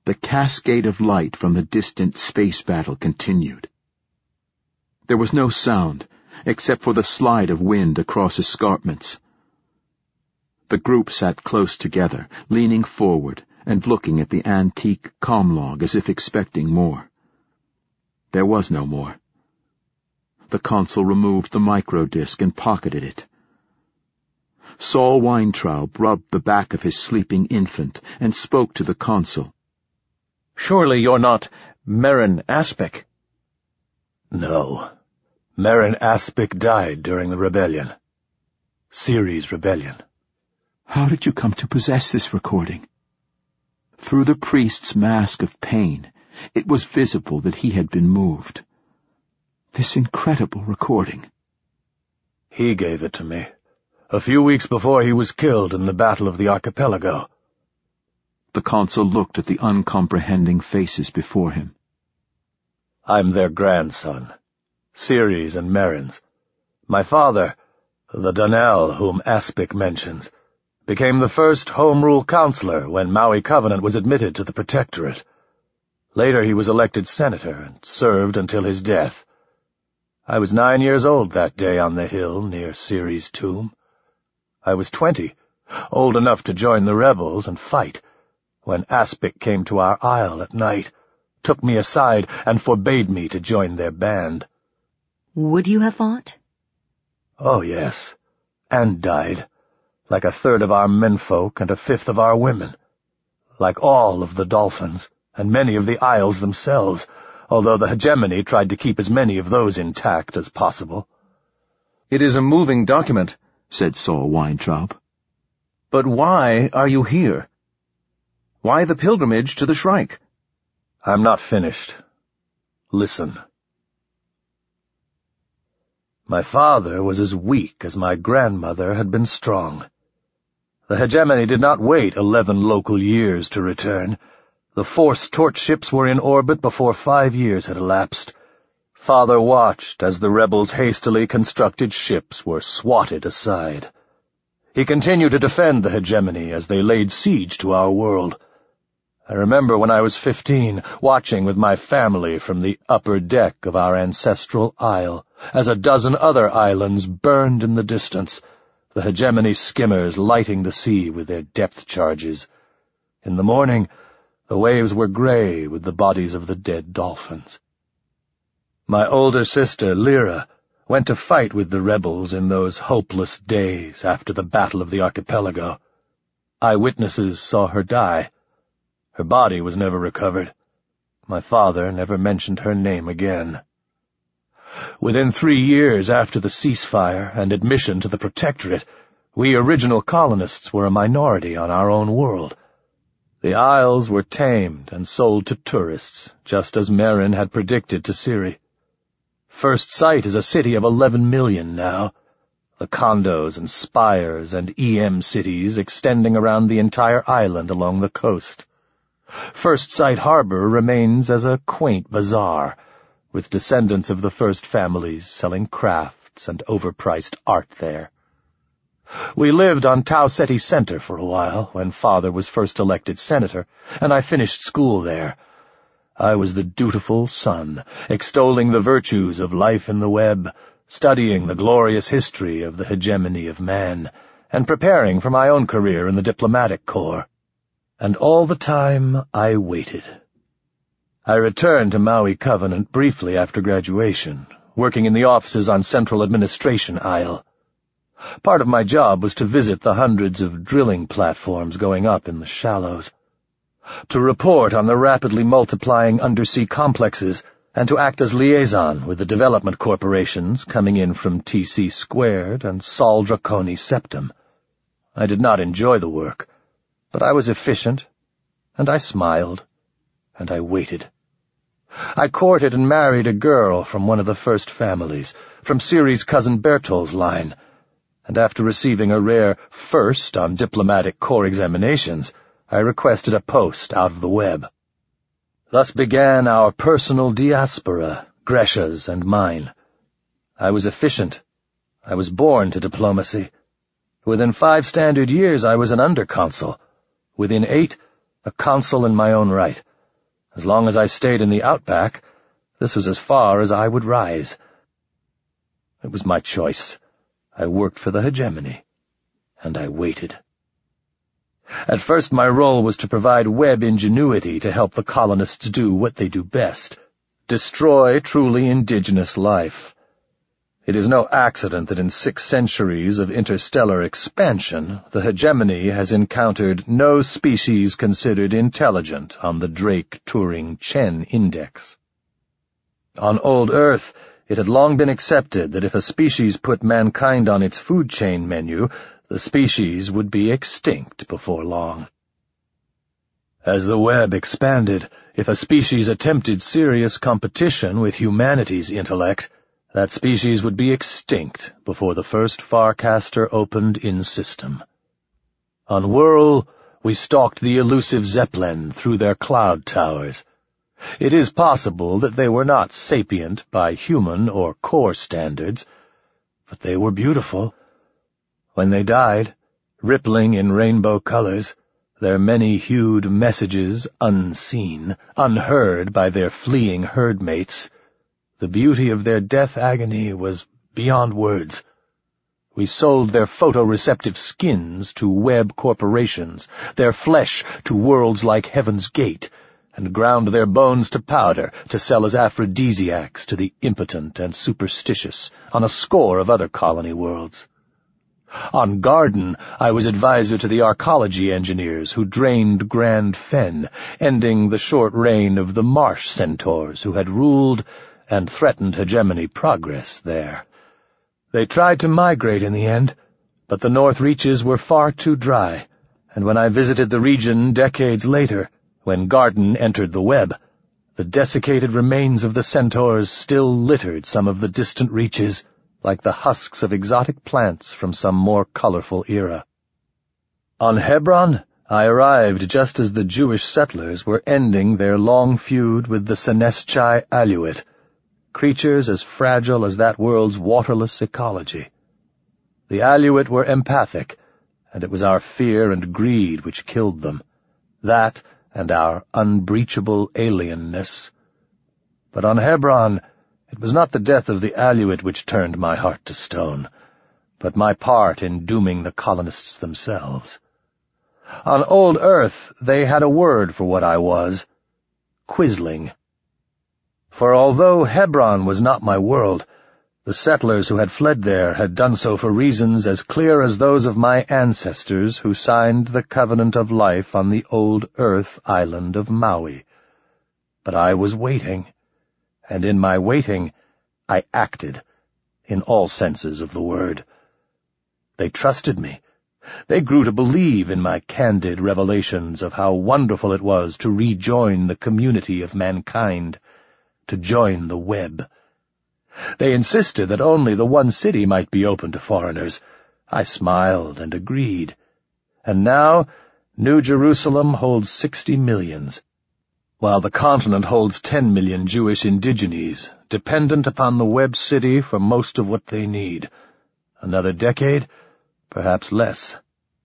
The cascade of light from the distant space battle continued. There was no sound, except for the slide of wind across escarpments. The group sat close together, leaning forward and looking at the antique comlog as if expecting more. There was no more. The consul removed the microdisc and pocketed it. Saul Weintraub rubbed the back of his sleeping infant and spoke to the consul. "Surely you're not Merrin Aspic?" "No. Merrin Aspic died during the rebellion. Ceres' rebellion." "How did you come to possess this recording?" Through the priest's mask of pain, it was visible that he had been moved. This incredible recording. "He gave it to me, a few weeks before he was killed in the Battle of the Archipelago." The consul looked at the uncomprehending faces before him. "I'm their grandson, Ceres and Merrin's. My father, the Donnell whom Aspic mentions, became the first Home Rule Counselor when Maui Covenant was admitted to the Protectorate. Later he was elected senator and served until his death. I was 9 years old that day on the hill near Ceres' tomb. I was 20, old enough to join the rebels and fight, when Aspic came to our isle at night, took me aside, and forbade me to join their band." "Would you have fought?" "Oh, yes, and died, like a third of our menfolk and a fifth of our women, like all of the dolphins, and many of the isles themselves, although the hegemony tried to keep as many of those intact as possible." "It is a moving document," said Saul Weintraub. "But why are you here? Why the pilgrimage to the Shrike?" "I'm not finished. Listen. My father was as weak as my grandmother had been strong. The hegemony did not wait 11 local years to return. The Force torch ships were in orbit before 5 years had elapsed. Father watched as the rebels' hastily constructed ships were swatted aside. He continued to defend the hegemony as they laid siege to our world. I remember when I was 15, watching with my family from the upper deck of our ancestral isle, as a dozen other islands burned in the distance, the hegemony skimmers lighting the sea with their depth charges. In the morning, the waves were gray with the bodies of the dead dolphins. My older sister, Lyra, went to fight with the rebels in those hopeless days after the Battle of the Archipelago. Eyewitnesses saw her die. Her body was never recovered. My father never mentioned her name again. Within 3 years after the ceasefire and admission to the Protectorate, we original colonists were a minority on our own world. The isles were tamed and sold to tourists, just as Merrin had predicted to Ceres. First Sight is a city of 11 million now, the condos and spires and EM cities extending around the entire island along the coast. First Sight Harbor remains as a quaint bazaar, with descendants of the first families selling crafts and overpriced art there. We lived on Tau Ceti Center for a while, when Father was first elected senator, and I finished school there. I was the dutiful son, extolling the virtues of life in the web, studying the glorious history of the hegemony of man, and preparing for my own career in the diplomatic corps. And all the time I waited. I returned to Maui Covenant briefly after graduation, working in the offices on Central Administration Isle. Part of my job was to visit the hundreds of drilling platforms going up in the shallows, to report on the rapidly multiplying undersea complexes, and to act as liaison with the development corporations coming in from TC Squared and Sol Draconi Septum. I did not enjoy the work, but I was efficient, and I smiled, and I waited. I courted and married a girl from one of the first families, from Ceres' cousin Bertol's line, and after receiving a rare first on diplomatic corps examinations, I requested a post out of the web. Thus began our personal diaspora, Gresha's and mine. I was efficient. I was born to diplomacy. Within 5 standard years I was an underconsul. Within 8, a consul in my own right, As long as I stayed in the outback, this was as far as I would rise. It was my choice. I worked for the hegemony, and I waited. At first my role was to provide web ingenuity to help the colonists do what they do best: destroy truly indigenous life. It is no accident that in 6 centuries of interstellar expansion, the hegemony has encountered no species considered intelligent on the Drake-Turing-Chen Index. On old Earth, it had long been accepted that if a species put mankind on its food chain menu, the species would be extinct before long. As the web expanded, if a species attempted serious competition with humanity's intellect, that species would be extinct before the first Farcaster opened in system. On Whirl, we stalked the elusive Zeppelin through their cloud towers. It is possible that they were not sapient by human or core standards, but they were beautiful. When they died, rippling in rainbow colors, their many-hued messages unseen, unheard by their fleeing herd mates, the beauty of their death agony was beyond words. We sold their photoreceptive skins to web corporations, their flesh to worlds like Heaven's Gate, and ground their bones to powder to sell as aphrodisiacs to the impotent and superstitious on a score of other colony worlds. On Garden, I was advisor to the arcology engineers who drained Grand Fen, ending the short reign of the marsh centaurs who had ruled and threatened hegemony progress there. They tried to migrate in the end, but the north reaches were far too dry, and when I visited the region decades later, when Garden entered the web, the desiccated remains of the centaurs still littered some of the distant reaches, like the husks of exotic plants from some more colorful era. On Hebron, I arrived just as the Jewish settlers were ending their long feud with the Seneschi Aluit, creatures as fragile as that world's waterless ecology. The Aluit were empathic, and it was our fear and greed which killed them, that and our unbreachable alienness. But on Hebron, it was not the death of the Aluit which turned my heart to stone, but my part in dooming the colonists themselves. On old Earth, they had a word for what I was: Quisling. For although Hebron was not my world, the settlers who had fled there had done so for reasons as clear as those of my ancestors who signed the covenant of life on the old Earth island of Maui. But I was waiting, and in my waiting I acted, in all senses of the word. They trusted me. They grew to believe in my candid revelations of how wonderful it was to rejoin the community of mankind, to join the web. They insisted that only the one city might be open to foreigners. I smiled and agreed. And now, New Jerusalem holds 60 millions, while the continent holds 10 million Jewish indigenes, dependent upon the web city for most of what they need. Another decade, perhaps less.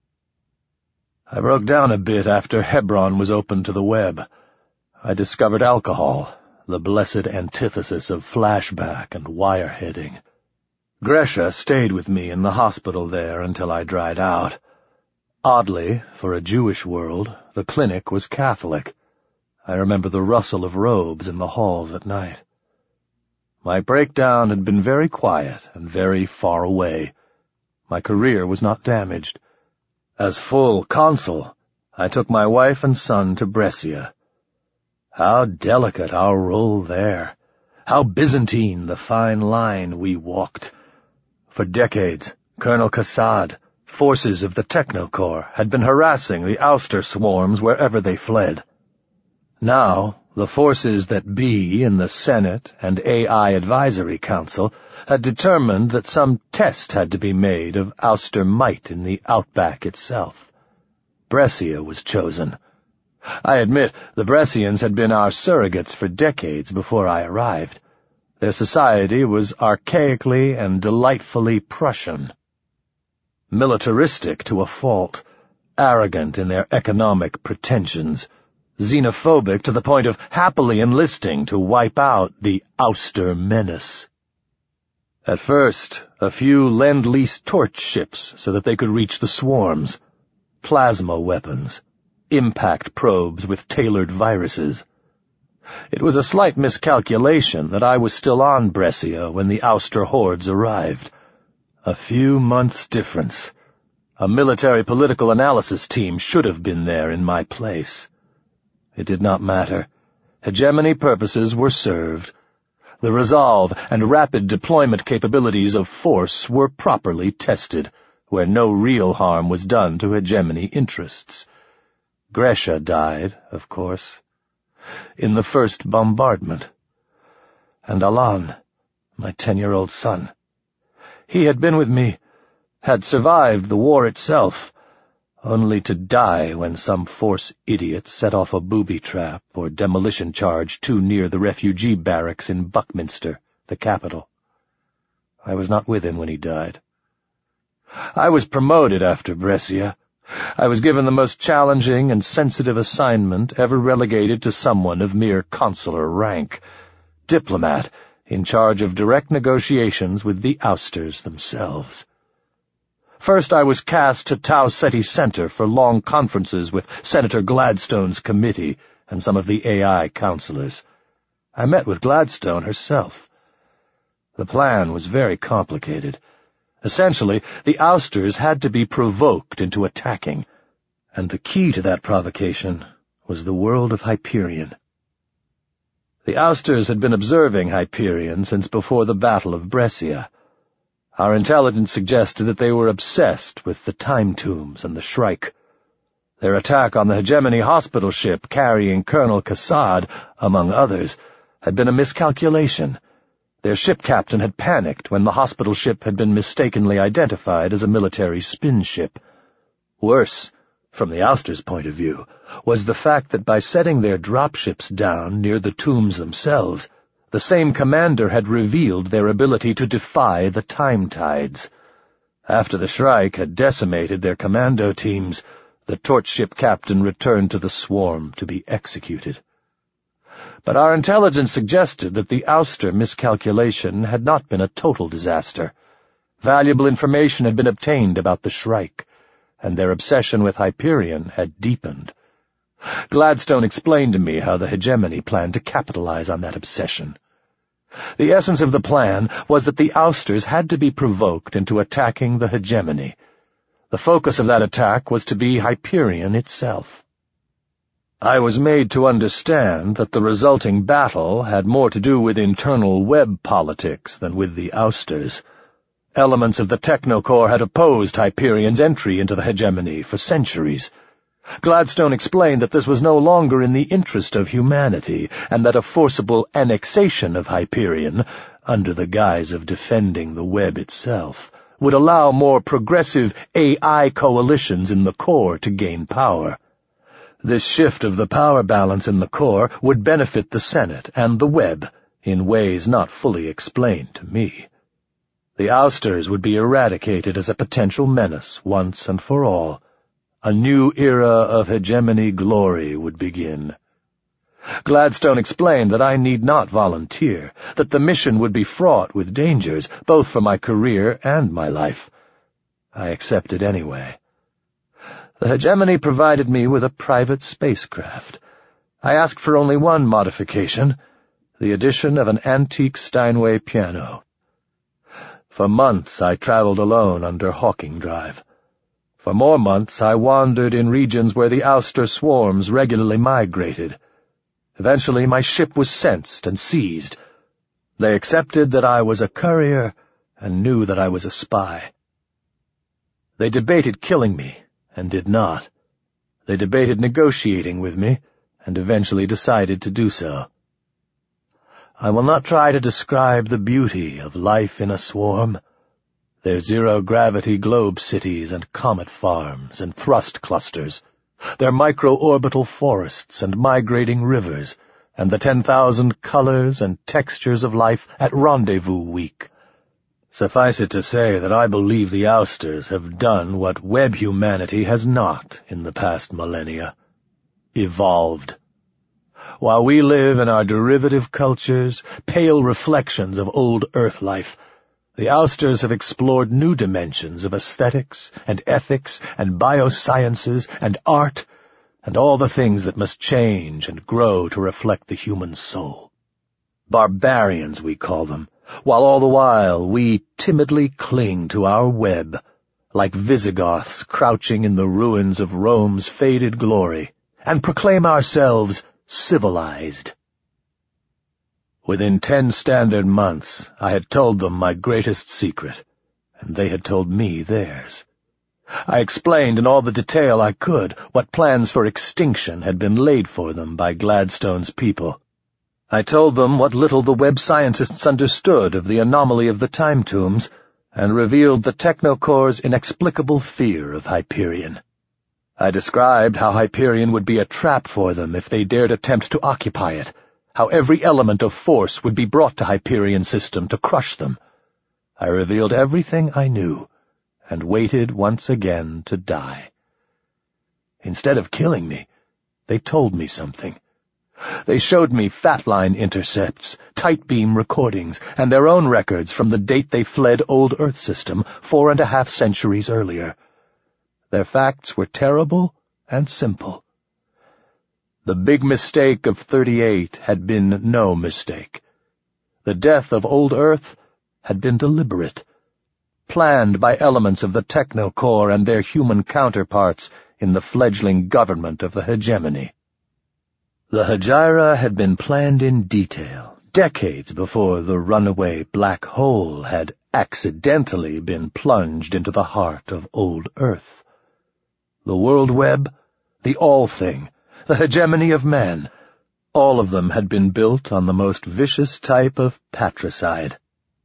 I broke down a bit after Hebron was opened to the web. I discovered alcohol, the blessed antithesis of flashback and wireheading. Gresha stayed with me in the hospital there until I dried out. Oddly, for a Jewish world, the clinic was Catholic. I remember the rustle of robes in the halls at night. My breakdown had been very quiet and very far away. My career was not damaged. As full consul, I took my wife and son to Brescia. How delicate our role there! How Byzantine the fine line we walked! For decades, Colonel Kassad, forces of the Technocorps, had been harassing the ouster swarms wherever they fled. Now, the forces that be in the Senate and AI Advisory Council had determined that some test had to be made of ouster might in the outback itself. Brescia was chosen. I admit the Brescians had been our surrogates for decades before I arrived. Their society was archaically and delightfully Prussian. Militaristic to a fault, arrogant in their economic pretensions, xenophobic to the point of happily enlisting to wipe out the ouster menace. At first, a few Lend-Lease torch ships so that they could reach the swarms, plasma weapons, impact probes with tailored viruses. It was a slight miscalculation that I was still on Brescia when the ouster hordes arrived. A few months' difference. A military-political analysis team should have been there in my place. It did not matter. Hegemony purposes were served. The resolve and rapid deployment capabilities of force were properly tested, where no real harm was done to hegemony interests. Gresha died, of course, in the first bombardment. And Alan, my 10-year-old son, he had been with me, had survived the war itself, only to die when some force idiot set off a booby trap or demolition charge too near the refugee barracks in Buckminster, the capital. I was not with him when he died. I was promoted after Brescia. I was given the most challenging and sensitive assignment ever relegated to someone of mere consular rank, diplomat in charge of direct negotiations with the ousters themselves. First I was cast to Tau Ceti Center for long conferences with Senator Gladstone's committee and some of the AI counselors. I met with Gladstone herself. The plan was very complicated. Essentially, the ousters had to be provoked into attacking, and the key to that provocation was the world of Hyperion. The ousters had been observing Hyperion since before the Battle of Brescia. Our intelligence suggested that they were obsessed with the time tombs and the Shrike. Their attack on the Hegemony hospital ship carrying Colonel Kassad, among others, had been a miscalculation. Their ship captain had panicked when the hospital ship had been mistakenly identified as a military spin ship. Worse, from the ousters' point of view, was the fact that by setting their dropships down near the tombs themselves, the same commander had revealed their ability to defy the time tides. After the Shrike had decimated their commando teams, the torch ship captain returned to the swarm to be executed. But our intelligence suggested that the ouster miscalculation had not been a total disaster. Valuable information had been obtained about the Shrike, and their obsession with Hyperion had deepened. Gladstone explained to me how the Hegemony planned to capitalize on that obsession. The essence of the plan was that the ousters had to be provoked into attacking the Hegemony. The focus of that attack was to be Hyperion itself. I was made to understand that the resulting battle had more to do with internal web politics than with the ousters. Elements of the Technocorps had opposed Hyperion's entry into the Hegemony for centuries. Gladstone explained that this was no longer in the interest of humanity, and that a forcible annexation of Hyperion, under the guise of defending the web itself, would allow more progressive AI coalitions in the Corps to gain power. This shift of the power balance in the Corps would benefit the Senate and the web in ways not fully explained to me. The ousters would be eradicated as a potential menace once and for all. A new era of hegemony glory would begin. Gladstone explained that I need not volunteer, that the mission would be fraught with dangers, both for my career and my life. I accepted anyway. The Hegemony provided me with a private spacecraft. I asked for only one modification, the addition of an antique Steinway piano. For months I traveled alone under Hawking Drive. For more months I wandered in regions where the ouster swarms regularly migrated. Eventually my ship was sensed and seized. They accepted that I was a courier and knew that I was a spy. They debated killing me, and did not. They debated negotiating with me, and eventually decided to do so. I will not try to describe the beauty of life in a swarm. Their zero-gravity globe cities and comet farms and thrust clusters, their micro-orbital forests and migrating rivers, and the 10,000 colors and textures of life at Rendezvous Week. Suffice it to say that I believe the ousters have done what web humanity has not in the past millennia: evolved. While we live in our derivative cultures, pale reflections of old Earth life, the ousters have explored new dimensions of aesthetics and ethics and biosciences and art and all the things that must change and grow to reflect the human soul. Barbarians, we call them, while all the while we timidly cling to our web, like Visigoths crouching in the ruins of Rome's faded glory, and proclaim ourselves civilized. Within 10 standard months, I had told them my greatest secret, and they had told me theirs. I explained in all the detail I could what plans for extinction had been laid for them by Gladstone's people. I told them what little the web scientists understood of the anomaly of the time tombs, and revealed the Technocorps' inexplicable fear of Hyperion. I described how Hyperion would be a trap for them if they dared attempt to occupy it, how every element of force would be brought to Hyperion's system to crush them. I revealed everything I knew, and waited once again to die. Instead of killing me, they told me something. They showed me Fatline intercepts, tight beam recordings, and their own records from the date they fled Old Earth System 4.5 centuries earlier. Their facts were terrible and simple. The big mistake of 38 had been no mistake. The death of Old Earth had been deliberate, planned by elements of the Technocorps and their human counterparts in the fledgling government of the hegemony. The Hejira had been planned in detail, decades before the runaway black hole had accidentally been plunged into the heart of Old Earth. The World Web, the All-Thing, the hegemony of man, all of them had been built on the most vicious type of patricide.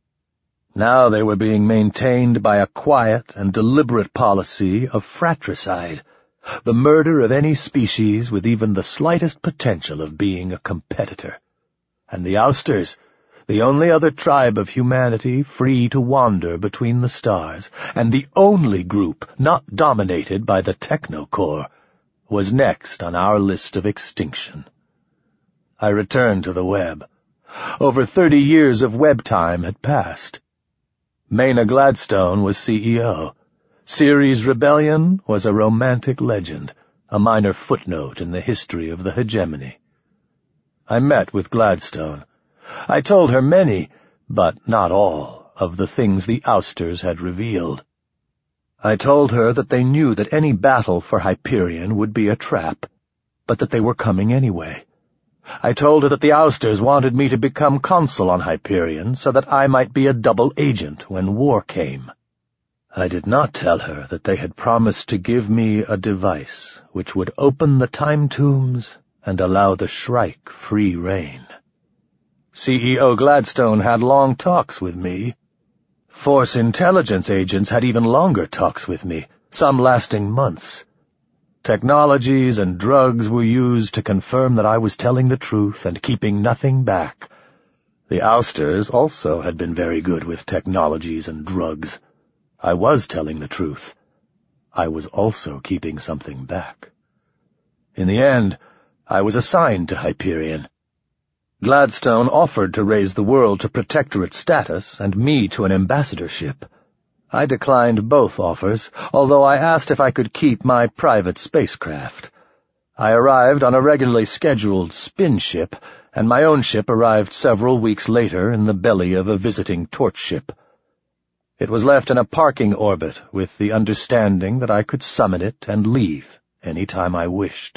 Now they were being maintained by a quiet and deliberate policy of fratricide, the murder of any species with even the slightest potential of being a competitor. And the ousters, the only other tribe of humanity free to wander between the stars, and the only group not dominated by the Technocorps, was next on our list of extinction. I returned to the web. Over 30 years of web time had passed. Maina Gladstone was CEO. Ceres Rebellion was a romantic legend, a minor footnote in the history of the hegemony. I met with Gladstone. I told her many, but not all, of the things the ousters had revealed. I told her that they knew that any battle for Hyperion would be a trap, but that they were coming anyway. I told her that the ousters wanted me to become consul on Hyperion so that I might be a double agent when war came. I did not tell her that they had promised to give me a device which would open the time tombs and allow the Shrike free rein. CEO Gladstone had long talks with me. Force intelligence agents had even longer talks with me, some lasting months. Technologies and drugs were used to confirm that I was telling the truth and keeping nothing back. The ousters also had been very good with technologies and drugs. I was telling the truth. I was also keeping something back. In the end, I was assigned to Hyperion. Gladstone offered to raise the world to protectorate status and me to an ambassadorship. I declined both offers, although I asked if I could keep my private spacecraft. I arrived on a regularly scheduled spin ship, and my own ship arrived several weeks later in the belly of a visiting torch ship. It was left in a parking orbit with the understanding that I could summon it and leave any time I wished.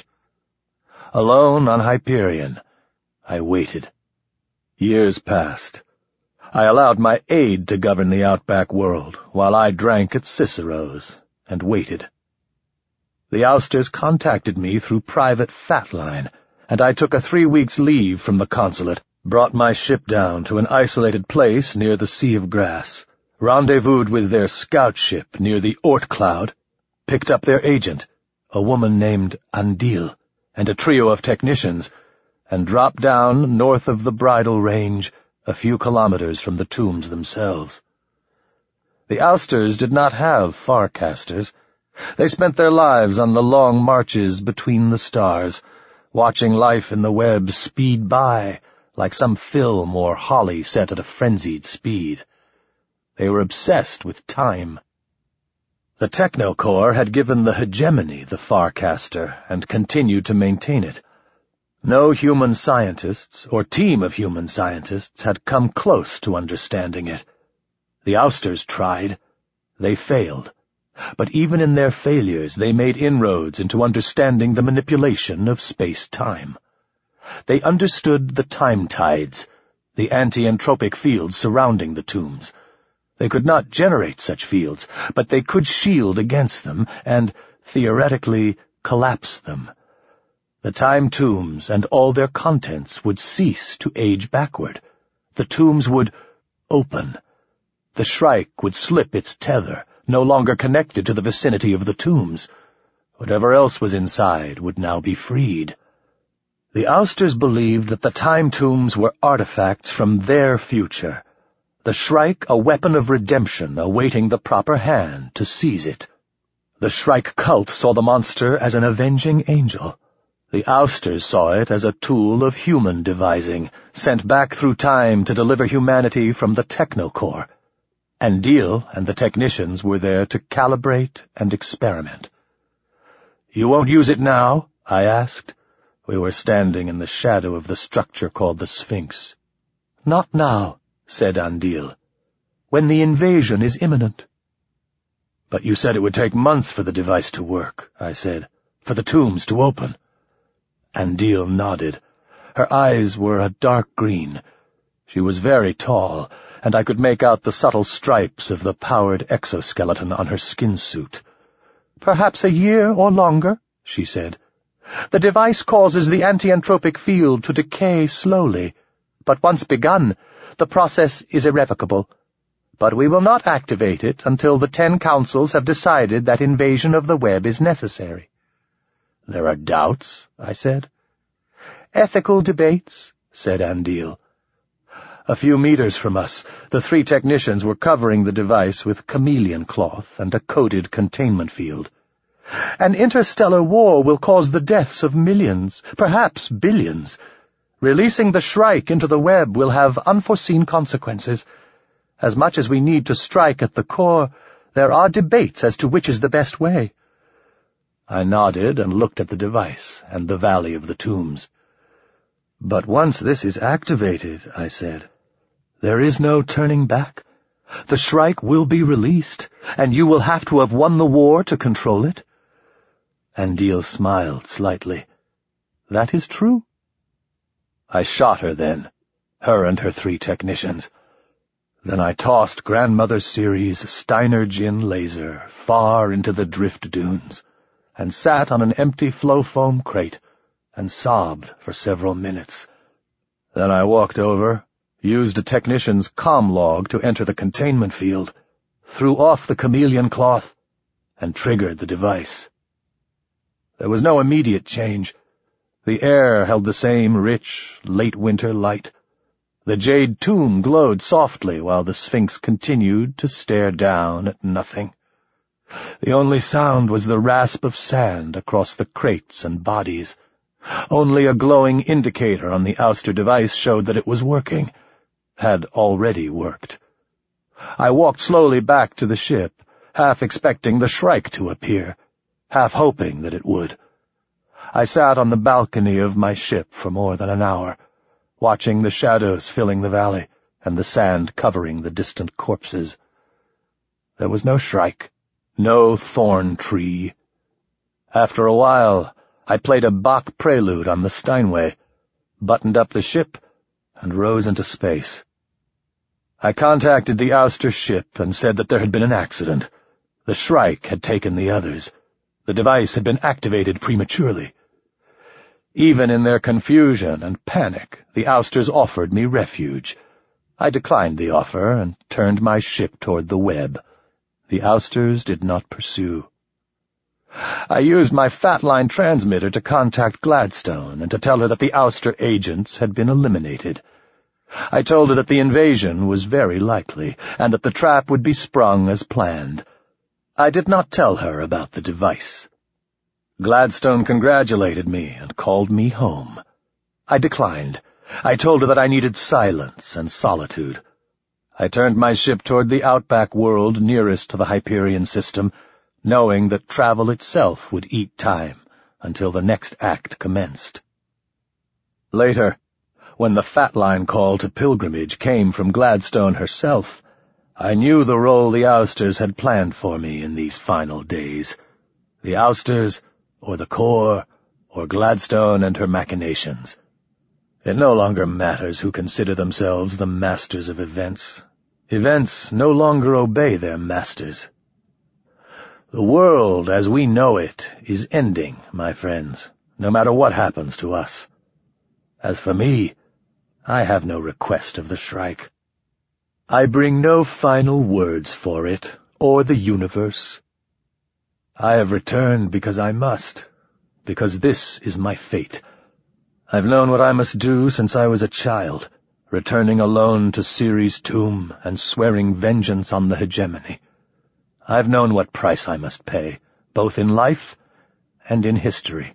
Alone on Hyperion, I waited. Years passed. I allowed my aide to govern the outback world, while I drank at Cicero's and waited. The ousters contacted me through private Fatline, and I took a 3 weeks' leave from the consulate, brought my ship down to an isolated place near the Sea of Grass, rendezvoused with their scout ship near the Oort Cloud, picked up their agent, a woman named Andil, and a trio of technicians, and dropped down north of the Bridle Range, a few kilometers from the tombs themselves. The ousters did not have farcasters. They spent their lives on the long marches between the stars, watching life in the web speed by like some film or holly set at a frenzied speed. They were obsessed with time. The Technocore had given the hegemony the Farcaster and continued to maintain it. No human scientists or team of human scientists had come close to understanding it. The Ousters tried. They failed. But even in their failures, they made inroads into understanding the manipulation of space-time. They understood the time tides, the anti-entropic fields surrounding the tombs. They could not generate such fields, but they could shield against them and, theoretically, collapse them. The time tombs and all their contents would cease to age backward. The tombs would open. The Shrike would slip its tether, no longer connected to the vicinity of the tombs. Whatever else was inside would now be freed. The Ousters believed that the time tombs were artifacts from their future, the Shrike a weapon of redemption awaiting the proper hand to seize it. The Shrike cult saw the monster as an avenging angel. The Ousters saw it as a tool of human devising, sent back through time to deliver humanity from the Technocore. Andil and the technicians were there to calibrate and experiment. "You won't use it now?" I asked. We were standing in the shadow of the structure called the Sphinx. "Not now," said Andil. "When the invasion is imminent." "But you said it would take months for the device to work," I said, "for the tombs to open." Andil nodded. Her eyes were a dark green. She was very tall, and I could make out the subtle stripes of the powered exoskeleton on her skin suit. "Perhaps a year or longer," she said. "The device causes the anti-entropic field to decay slowly, but once begun, the process is irrevocable. But we will not activate it until the 10 councils have decided that invasion of the web is necessary." "There are doubts?" I said. "Ethical debates," said Andil. A few meters from us, the 3 technicians were covering the device with chameleon cloth and a coated containment field. "An interstellar war will cause the deaths of millions, perhaps billions. Releasing the Shrike into the web will have unforeseen consequences. As much as we need to strike at the core, there are debates as to which is the best way." I nodded and looked at the device and the Valley of the Tombs. "But once this is activated," I said, "there is no turning back. The Shrike will be released, and you will have to have won the war to control it." Andil smiled slightly. "That is true." I shot her then, her and her 3 technicians. Then I tossed Grandmother Ceres' Steiner gin laser far into the drift dunes, and sat on an empty flow-foam crate and sobbed for several minutes. Then I walked over, used a technician's comm log to enter the containment field, threw off the chameleon cloth, and triggered the device. There was no immediate change. The air held the same rich, late-winter light. The jade tomb glowed softly while the Sphinx continued to stare down at nothing. The only sound was the rasp of sand across the crates and bodies. Only a glowing indicator on the ouster device showed that it was working, had already worked. I walked slowly back to the ship, half expecting the Shrike to appear, half hoping that it would. I sat on the balcony of my ship for more than an hour, watching the shadows filling the valley and the sand covering the distant corpses. There was no Shrike, no thorn tree. After a while, I played a Bach prelude on the Steinway, buttoned up the ship, and rose into space. I contacted the ouster ship and said that there had been an accident. The Shrike had taken the others. The device had been activated prematurely. Even in their confusion and panic, the ousters offered me refuge. I declined the offer and turned my ship toward the web. The ousters did not pursue. I used my Fatline transmitter to contact Gladstone and to tell her that the ouster agents had been eliminated. I told her that the invasion was very likely, and that the trap would be sprung as planned. I did not tell her about the device. Gladstone congratulated me and called me home. I declined. I told her that I needed silence and solitude. I turned my ship toward the outback world nearest to the Hyperion system, knowing that travel itself would eat time until the next act commenced. Later, when the Fatline call to pilgrimage came from Gladstone herself, I knew the role the Ousters had planned for me in these final days. The Ousters, or the Corps, or Gladstone and her machinations. It no longer matters who consider themselves the masters of events. Events no longer obey their masters. The world as we know it is ending, my friends, no matter what happens to us. As for me, I have no request of the Shrike. I bring no final words for it, or the universe. I have returned because I must, because this is my fate. I've known what I must do since I was a child, returning alone to Ceres' tomb and swearing vengeance on the hegemony. I've known what price I must pay, both in life and in history.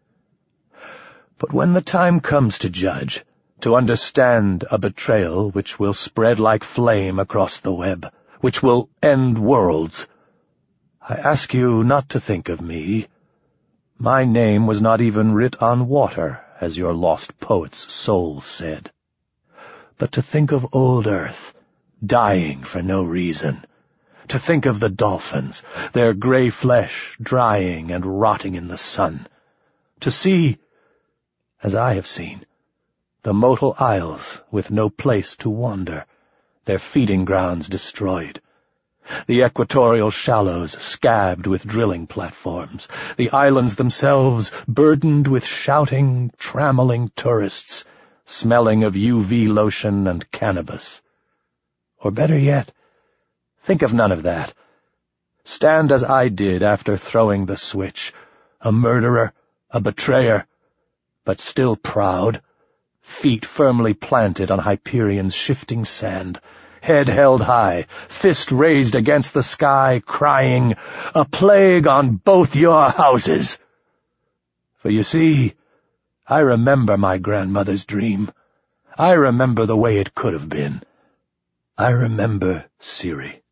But when the time comes to judge, to understand a betrayal which will spread like flame across the web, which will end worlds, I ask you not to think of me. My name was not even writ on water, as your lost poet's soul said, but to think of old Earth, dying for no reason, to think of the dolphins, their grey flesh drying and rotting in the sun, to see, as I have seen, the Motal Isles with no place to wander, their feeding grounds destroyed, the equatorial shallows scabbed with drilling platforms, the islands themselves burdened with shouting, trammeling tourists, smelling of UV lotion and cannabis. Or better yet, think of none of that. Stand as I did after throwing the switch, a murderer, a betrayer, but still proud, feet firmly planted on Hyperion's shifting sand, head held high, fist raised against the sky, crying, "A plague on both your houses!" For you see, I remember my grandmother's dream. I remember the way it could have been. I remember Ciri.